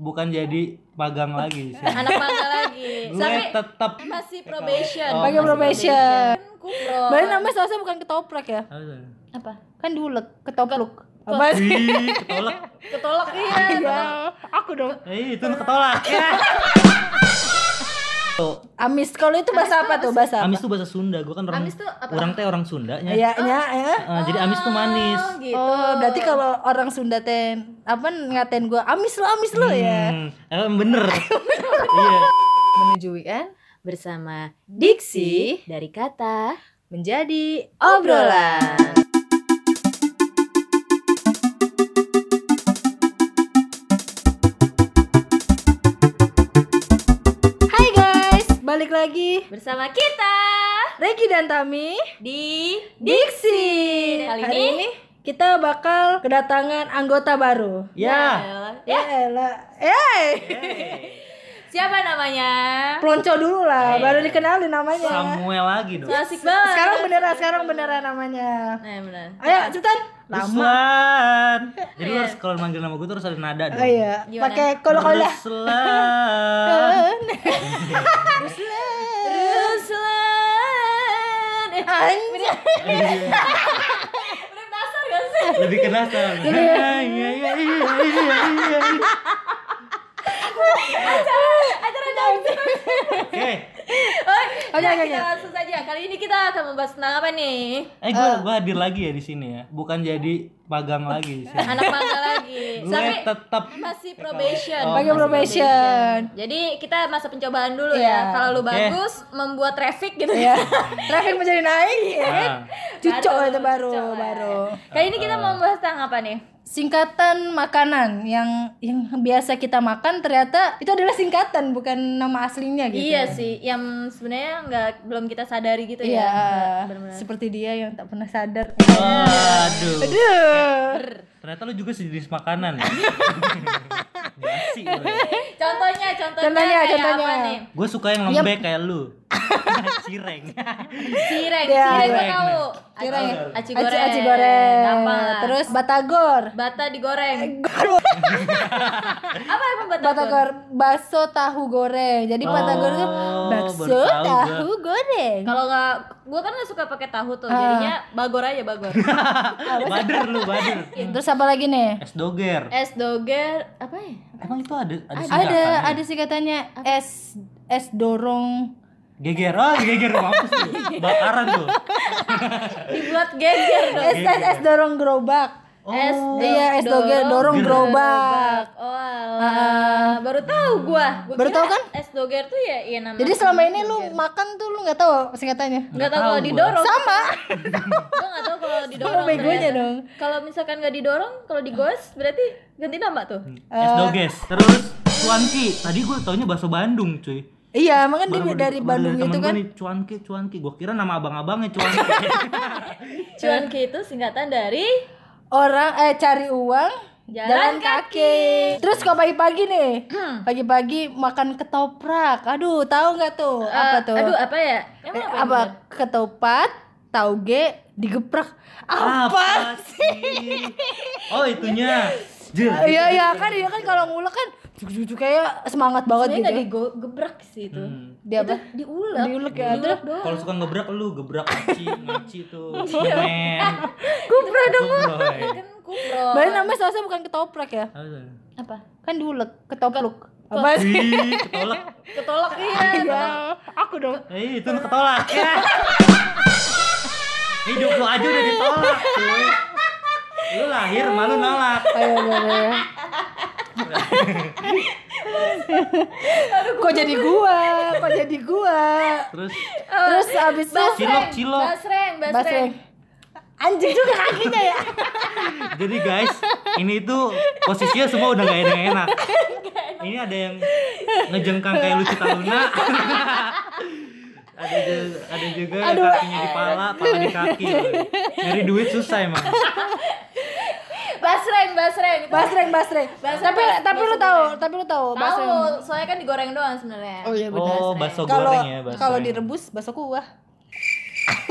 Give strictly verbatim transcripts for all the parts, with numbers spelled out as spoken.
bukan jadi magang lagi sih. Anak magang lagi. Gue Tapi tetap masih probation. Oh, Pakai masih probation. Kupro. Berarti namanya sausnya bukan ketoprak ya? Apa? Kan diulek, ketopluk. Apa sih? Wih, ketolak. Ketolak iya. Ya, aku dong. Eh, itu ketolak. Ya. Amis, kalau itu bahasa apa tuh? Bahasa apa? Amis tuh bahasa Sunda. Gue kan orang Amis tuh apa? orang teh orang Sundanya. Iya, ya, ya. Eh, jadi amis tuh manis. Oh, gitu. Oh, berarti kalau orang Sunda ten apa ngatain gua amis lo, amis lo ya. Hmm, emang bener. Iya. Menuju weekend bersama Diksi dari kata menjadi obrolan. Hai guys, balik lagi Bersama kita Regi dan Tami di Diksi. Kali Hari ini- ini kita bakal kedatangan anggota baru. Ya. Ya elah. Eh, Siapa namanya? pelonco dulu lah, Eh. baru dikenalin namanya. Samuel lagi dong. So asik banget. Sekarang beneran, sekarang beneran namanya. Nah, benar. Ayo, cepetan. Lama. Ruslan. Jadi lu Iya. harus kalau manggil nama gue tuh harus ada nada dong. Oh iya, Gimana? pakai kolo-kolo. Ruslan. Ruslan. Eh, Anjir. udah dasar gak sih? Lebih ke nasar. Iya iya iya iya. Acara dance. Oke. Oh, Oke, nah, oke, kita oke. langsung saja. Kali ini kita akan membahas tentang apa nih? Eh gue gue hadir lagi ya di sini ya. Bukan jadi magang lagi sih. Anak magang lagi. Gue Tapi tetap masih probation. Oh, Pakai Masih probation. Jadi kita masa pencobaan dulu Iya. ya. Kalau lu Oke. bagus membuat traffic gitu Ya, ya. traffic menjadi naik ya kan? Ah. Cucok Baru, itu baru, cucok, ya. baru. Kali ini kita mau membahas tentang apa nih? Singkatan makanan yang yang biasa kita makan ternyata itu adalah singkatan bukan nama aslinya gitu. Iya sih, yang sebenarnya nggak belum kita sadari gitu Iya, ya. Benar-benar. seperti dia yang tak pernah sadar. Aduh. Aduh. Ternyata lu juga sejenis makanan ya. Basi lu. Contohnya, contohnya, Contohnya, kayak contohnya. apa nih? Gue suka yang lembek kayak lu. Cireng. Cireng, Iya. cireng gue Cireng. tahu. Cireng. Aci, aci Aci, goreng. aci goreng. Gampang lah. Terus batagor. Bata digoreng. Apa emang bata, Batagor bakso tahu goreng. Jadi Oh, batagor itu bakso baru tahu tahu gua. goreng. Kalau nggak, gue kan nggak suka pakai tahu tuh. Ah. Jadinya bagor aja bagor. Bader lu, bader. Terus apa lagi nih? Es doger. Es doger apa ya? Emang itu ada ada Ada singkatannya? ada singkatannya es es dorong. Geger. Oh, geger mampus lu. Bakaran tuh. Dibuat geger dong. Es es es dorong gerobak. Oh. Es do- Iya, es doger dorong gerobak. Oh, alah. Baru tahu gua. Gua Baru kira tahu kan? Es doger tuh ya iya nama. Jadi selama ini lu makan tuh lu nggak tahu singkatannya? nggak tahu Nggak kalau tahu didorong. Sama. Gua nggak tahu kalau didorong. Sama begonya ternyata. dong. Kalau misalkan nggak didorong, kalau digos berarti ganti nama tuh. Es doges. Terus cuanki. Tadi gue taunya bakso Bandung, cuy. Iya, emang kan dia Baru- dari baru Bandung temen gitu gua kan. nih, cuanki, cuanki. Gue kira nama abang-abangnya cuanki. Cuanki itu singkatan dari Orang eh cari uang Jalan jalan kaki. Terus kalau pagi-pagi nih, pagi-pagi makan ketoprak. Aduh, tahu nggak tuh apa Eh, tuh? Aduh, apa ya? Emang Eh, apa? apa ketupat, tauge, digeprak. Apa? sih? Oh, itunya. Jir. Iya iya kan dia kan kalau ngulek kan juk-juk kayak semangat banget Sebenarnya nggak gitu. digebrak sih itu. Hmm. Dia apa? Diulek. Diulek ya. Diulek doang. Kalau suka ngebrak lu, gebrak ngaci, ngaci tuh. Men. Kupra dong. Kubroy. Kan kupro. Berarti namanya sausnya bukan ketoprak ya? Apa? Kan diulek, ketopluk. Apa sih? Wih, ketolak. Ketolak iya. Iya, aku dong. Eh, itu ketolak. Ya. Hidup lu aja udah ditolak, cuy. Lu lahir malu nolak. Ayo boleh. Kok jadi gua? Kok jadi gua? Terus Terus abis itu Cilok, cilok. Basreng, basreng. basreng. Anjing juga kakinya ya. jadi guys, ini tuh posisinya semua udah gak enak-enak. Ini ada yang ngejengkang kayak Lucu Taluna. ada juga, ada juga yang kakinya di pala, pala di kaki. Nyari duit susah emang. Basreng, basreng. Itu Basreng, basreng. Basreng, Tapi bas- tapi lu basreng. tahu, tapi lu tahu basreng. tahu, soalnya kan digoreng doang sebenarnya. Oh iya benar. Oh, bakso Kalau goreng ya, bakso. kalau direbus bakso kuah.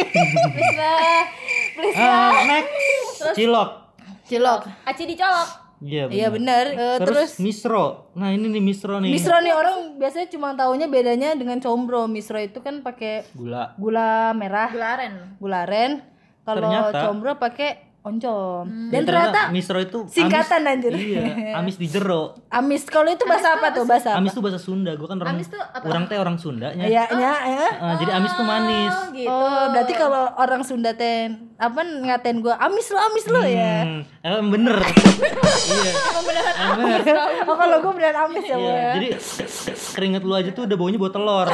Please lah. Please lah. Ah, next. Cilok. Cilok. Aci dicolok. Iya Iya benar. Eh, Terus, terus misro. Nah, ini nih misro nih. misro nih orang biasanya cuma taunya bedanya dengan combro. Misro itu kan pakai Gula. gula merah, Gula aren. gula aren. Kalau Ternyata- combro pakai oncom. Ya, Dan ternyata misro itu singkatan, amis, anjir. Iya, amis di jero. amis. Kalau itu bahasa apa tuh? Bahasa apa? Amis tuh bahasa Sunda. Gua kan orang Amis tuh apa? orang teh orang Sundanya. Iya, ya, ya. Eh, jadi amis tuh manis. Oh gitu. Oh, berarti kalau orang Sunda ten apa ngatain gua amis lo, amis lo ya. Hmm, emang bener. Iya. Emang bener. Oh, kalau gua beneran amis ya, Iya, Bu. jadi keringet lu aja tuh udah baunya bau telur.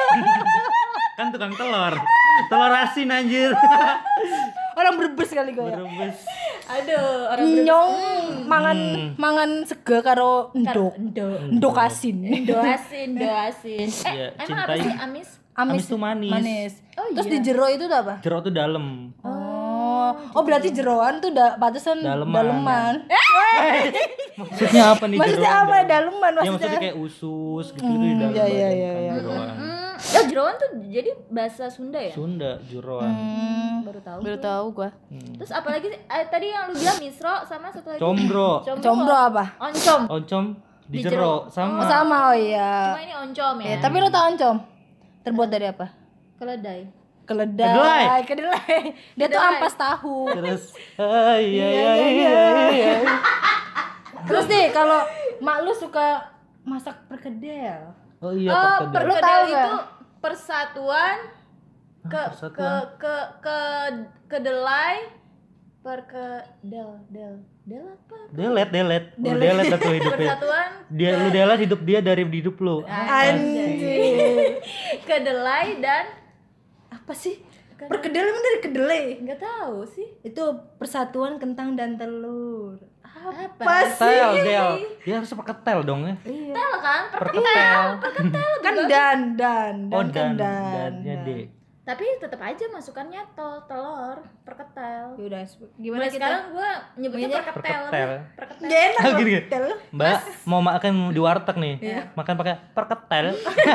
Kan tukang telur. Telur asin anjir. Orang Brebes kali gua ya. Berebes. Aduh, orang Brebes. Nyong mangan Hmm. mangan sega karo ndok. Endo. Ndok asin. Endo asin, endo asin. Iya, Eh, emang apa cintai. sih amis? Amis tuh manis. Manis. Oh, Terus iya. di jero itu tuh apa? Jero tuh dalam. Oh, oh berarti jeroan tuh da pantesan Daleman. daleman. Maksudnya apa nih Maksudnya jeroan apa? dalam? Daleman Ya maksudnya. maksudnya kayak usus gitu gitu di dalam. iya, iya, badan iya, kan, iya. jeroan. Hmm. Oh, jeroan tuh jadi bahasa Sunda ya? Sunda, jeroan. Hmm, Baru tahu. baru tahu gua. Terus apalagi sih? Eh, tadi yang lu bilang misro sama satu lagi. Combro. Combro apa? Oncom. Oncom di Di jero jero. sama. Oh, sama oh iya. Cuma ini oncom ya. Ya, tapi lo tau oncom? Terbuat dari apa? Keledai. Keledai. Kedelai. Kedelai. Dia tuh Kedelai. ampas tahu. Terus ah, iya iya iya iya. Terus nih kalau mak lu suka masak perkedel. Oh iya Oh, perkedel. Lu tahu perkedel nggak? itu persatuan ke Hah, ke persatuan? ke ke kedelai perkedel del del apa? Delet, delet. Lu delet atau hidupnya. Persatuan Dia lu delet hidup dia dari hidup lu. Anjir. kedelai dan Apa sih? Perkedel emang dari kedelai. nggak tahu sih. Itu persatuan kentang dan telur. Apa? Apa sih? Tel, del. Dia harus pakai tel dong ya. Tel kan? Perketel. Kan dan dan dan Oh kan dan dan. dannya D. Tapi tetap aja masukannya tol telur perketel. Yaudah, gimana Mulai kita? sekarang gua nyebutnya Manggilnya perketel. perketel. Perketel. Gak enak Ah, loh, gini, gini. tel. Mbak mau makan di warteg nih. Makan pakai perketel.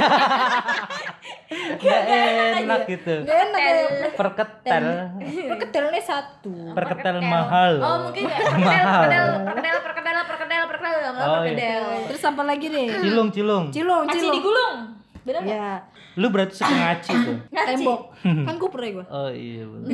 Gak enak gitu. Gak enak ya. Perketel. Perkedelnya satu. Perketel mahal. Oh, mungkin ya. Perkedel, perkedel, perkedel, perkedel, perkedel, perkedel, enggak Oh, iya. perkedel. Terus apa lagi nih? Cilung, cilung. Cilung, Aci cilung. digulung. Bener nggak? Ya, Lu berarti suka ngaci tuh. Ngaci. tembok. Kan kuper ya gua. Oh iya bener.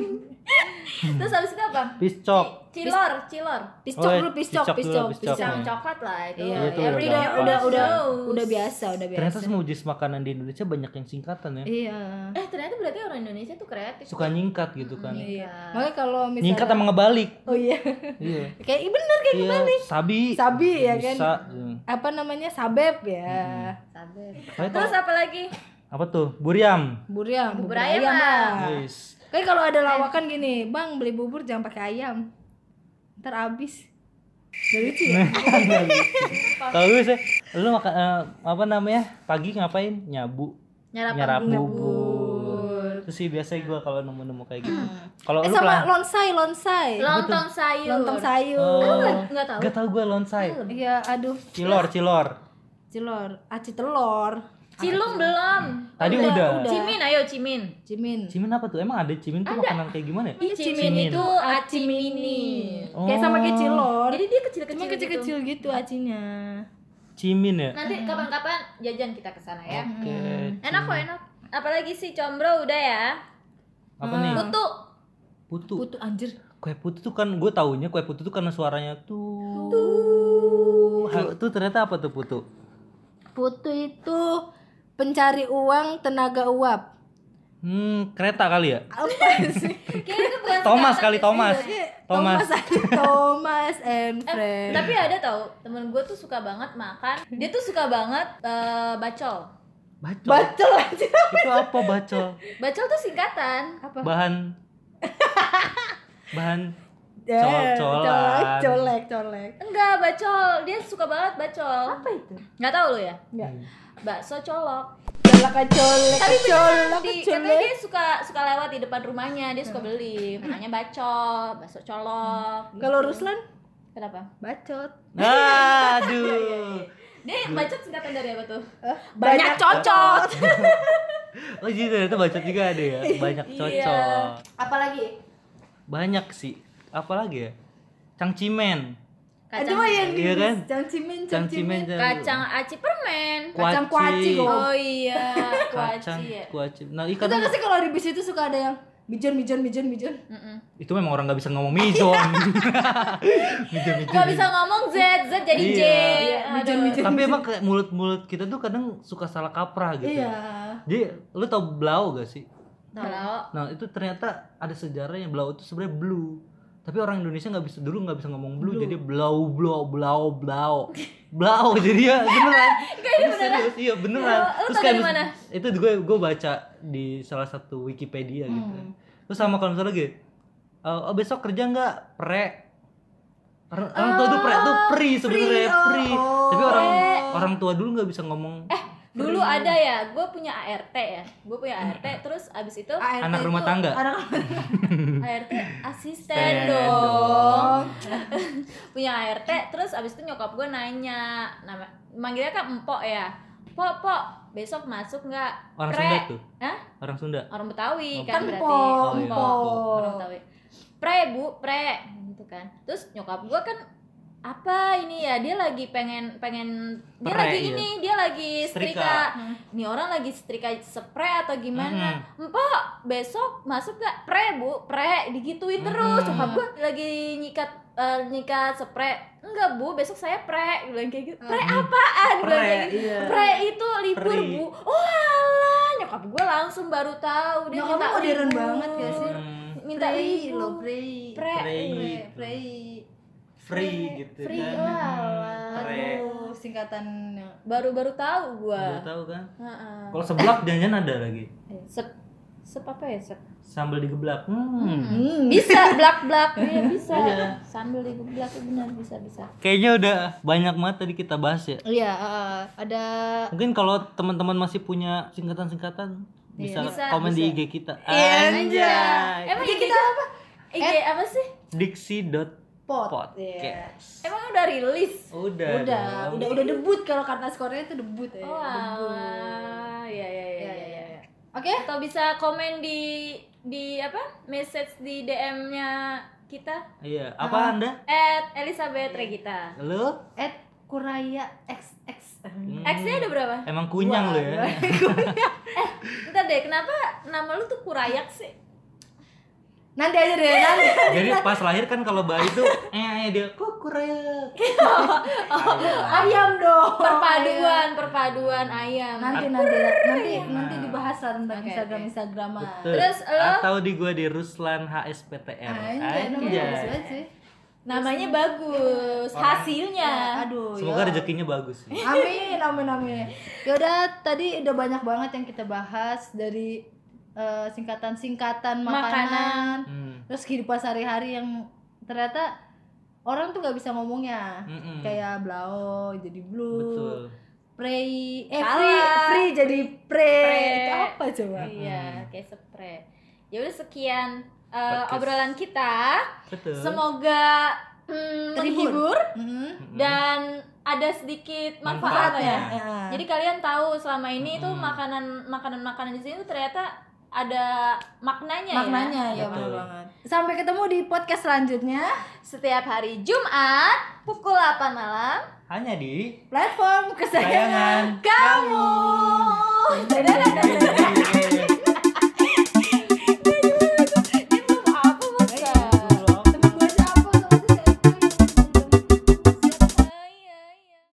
Terus habis itu apa? Piscok. Cilor, cilor. Piscok Oh, dulu, piscok, piscok dulu, piscok, piscok. piscok. Pisang coklat lah itu. Iya, Itu Every udah udah day udah udah knows. udah biasa, udah biasa. Ternyata semua jenis makanan di Indonesia banyak yang singkatan ya. Iya. Eh, ternyata berarti orang Indonesia tuh kreatif. Suka nyingkat gitu kan. Iya. Makanya kalau misalnya Nyingkat sama ngebalik. Oh iya. Iya. Kayak iya bener kayak Iya, sabi. Sabi ya kan. Bisa. Hmm. apa namanya? Sabep ya. Sabar. Kayak Terus apa lagi? apa tuh? Buriam. Buriam, bubur Bubur ayam ayam lah. lah. Guys. Kayak kalau ada lawakan gini, "Bang, beli bubur jangan pakai ayam." Ntar habis. Gak lucu ya? Kalau gue sih, lu makan eh, apa namanya? Pagi ngapain? Nyabu. Nyarap Nyarap bubur. bubur. Terus sih biasanya gue kalau nemu-nemu kayak gitu. Kalau Eh lu sama pelan. lonsai, lonsai. Lontong sayur. Lontong sayur. Oh. Enggak tahu. Gak tau gue lonsai. Iya, aduh. Cilor, cilor. Cilor, aci telur. Cilung belum. Tadi Udah, udah. udah. Cimin ayo cimin. Cimin. Cimin apa tuh? Emang ada cimin tuh makanan kayak gimana ya? Ih, cimin, Cimin. itu aci mini. Oh. Kayak sama kayak cilor. Jadi dia kecil-kecil. Cuma kecil-kecil gitu acinya. Cimin ya? Nanti kapan-kapan jajan kita ke sana ya. Oke. Enak kok enak. Apalagi sih combro udah ya. Apa nih? Putu. Putu. Putu anjir. Kue putu tuh kan gue taunya kue putu tuh karena suaranya tuh. Tuh. Tuh ternyata apa tuh putu? Putu itu pencari uang tenaga uap. Hmm, kereta kali ya? Apa sih? Kayaknya itu bukan Thomas singkatan kali sih. Thomas. Thomas. Thomas and Eh, friends. tapi ada tau temen gue tuh suka banget makan. Dia tuh suka banget eh, bacol. Bacol. Bacol aja. Itu apa bacol? Bacol tuh singkatan. Apa? Bahan bahan Ya, col-colan. colek, colek, colek. Enggak, bacol. Dia suka banget bacol. Apa itu? Nggak tahu lo ya? Enggak. Bakso colok. Colek, colek, Tapi beneran colek, di, katanya colek. dia suka suka lewat di depan rumahnya, dia suka beli. Makanya bacol, bakso colok. gitu. Kalau Ruslan Kenapa? bacot. Aduh. Dia bacot singkatan dari apa tuh? Banyak cocot. Oh jadi ternyata bacot juga ada ya. Banyak cocok. Apalagi? Banyak sih. Apalagi ya? Cangcimen. Kacang, Aduh yang Iya kan? cangcimen, Cangcimen, cangcimen. kacang aci permen. Kacang kuaci kok. Oh iya, kacang kuaci ya. kuaci. Nah, Itu ikan nggak sih kalau di bis itu suka ada yang mijon, mijon, mijon, mijon. Mm-mm. itu memang orang nggak bisa ngomong mijon. mijon, mijon. Gak bisa ngomong Z, Z jadi J. Iya. Aduh. Mijon, mijon. Tapi emang kayak mulut-mulut kita tuh kadang suka salah kaprah gitu. Iya. Jadi lu tau blau gak sih? Kalau Nah itu ternyata ada sejarahnya, blau itu sebenarnya blue. Tapi orang Indonesia nggak bisa dulu nggak bisa ngomong blue, jadi blau blau blau blau blau jadi ya beneran. Ini serius, iya beneran. Lu- lu tau dari mana? Itu gue gue baca di salah satu Wikipedia gitu. Hmm. Terus sama kalau misalnya gitu, oh besok kerja nggak pre? Orang, orang tua tuh pre tuh free sebenarnya free, oh, free. oh. Tapi orang Pre. orang tua dulu nggak bisa ngomong. dulu ada ya, gue punya A R T ya, gue punya A R T, terus abis itu A R T Anak rumah itu tangga? Anak A R T asisten Asisten dong, punya A R T, terus abis itu nyokap gue nanya, nama manggilnya kan empok ya, pok pok besok masuk nggak? Orang Pre. Sunda tuh. Hah? Orang Sunda. Orang Betawi Oh, kan kan berarti, empok, Oh, iya, empok, empok. orang Betawi. Pre bu, pre, gitu kan. Terus nyokap gue kan apa ini ya, dia lagi pengen pengen dia Pre, lagi iya. ini dia lagi setrika, Hmm. nih orang lagi setrika spray atau gimana, empok besok masuk gak? Pre bu, pre, digituin terus. Hmm. Nyokap gue lagi nyikat eh, nyikat spray, enggak bu, besok saya pre, gue bilang kayak gitu. Pre apaan? Gue bilang kayak gitu. iya. Pre itu libur Free. bu. Oh alah, nyokap gue langsung baru tahu dia Nyokap minta modern libur. banget gak sih? Hmm, Minta Prei libur. loh, prei. Pre. Prei, prei. free gitu Free, kan. walah. Pre. Aduh, singkatannya. Baru-baru tahu gua. Baru tahu kan? Heeh. Kalau seblak jangan ada lagi. Eh, Sep sep apa ya? Sep. Sambal digeblak. Hmm. Hmm. Bisa blak-blak, iya bisa. Iya. Sambil digeblak itu benar bisa bisa. Kayaknya udah banyak banget tadi kita bahas ya. Iya, uh, ada Mungkin kalau teman-teman masih punya singkatan-singkatan bisa, Bisa, komen di bisa. I G kita. Iya, Anjay. Emang I G I G kita apa? I G apa sih? Diksi dot pot. podcast. Emang udah rilis? Udah. Udah, dong. udah udah debut kalau kata skornya itu debut ya. Oh, debut. alah. Iya iya iya Iya, iya. iya, iya. Oke. Atau bisa komen di di apa? Message di D M-nya kita Iya, apa Anda? at Elizabeth Regita. Lu? At Kuraya X X. Hmm. X-nya ada berapa? Emang kunyang lu ya. Entar deh, kenapa nama lu tuh Kurayak sih? Nanti aja deh, nanti. Jadi pas lahir kan kalau bayi tuh eh dia kok kuraya. Ayam dong. Perpaduan, perpaduan ayam. Nanti nanti nanti nanti dibahas lah tentang Oke, Instagram oke. Instagraman. Betul. Terus lo? Atau di gua di Ruslan H S P T R. Anjay, namanya bagus banget sih. Namanya bagus, Orang- hasilnya. Aduh. Semoga ya. rezekinya bagus sih. Amin, amin, amin. Yaudah, tadi udah banyak banget yang kita bahas dari eh, singkatan-singkatan makanan, Makanan. Hmm. terus kehidupan sehari-hari yang ternyata orang tuh nggak bisa ngomongnya. Mm-mm. Kayak blau jadi blue, Betul. prey, eh Salah. free, free jadi pre. Pre. Itu apa coba? Iya, kayak spray. Ya udah sekian uh, Podcast. obrolan kita. Betul. Semoga mm, Terhibur. menghibur Mhm. dan ada sedikit Manfaatnya. manfaat ya. Ya. Jadi kalian tahu selama ini tuh Mm-mm. makanan makanan-makanan di sini tuh ternyata ada maknanya, maknanya ya, Betul. benar banget. Sampai ketemu di podcast selanjutnya. ya. Setiap hari Jumat pukul delapan malam. Hanya di Platform kesayangan Kesayangan kamu. Dadah, dadah, dadah.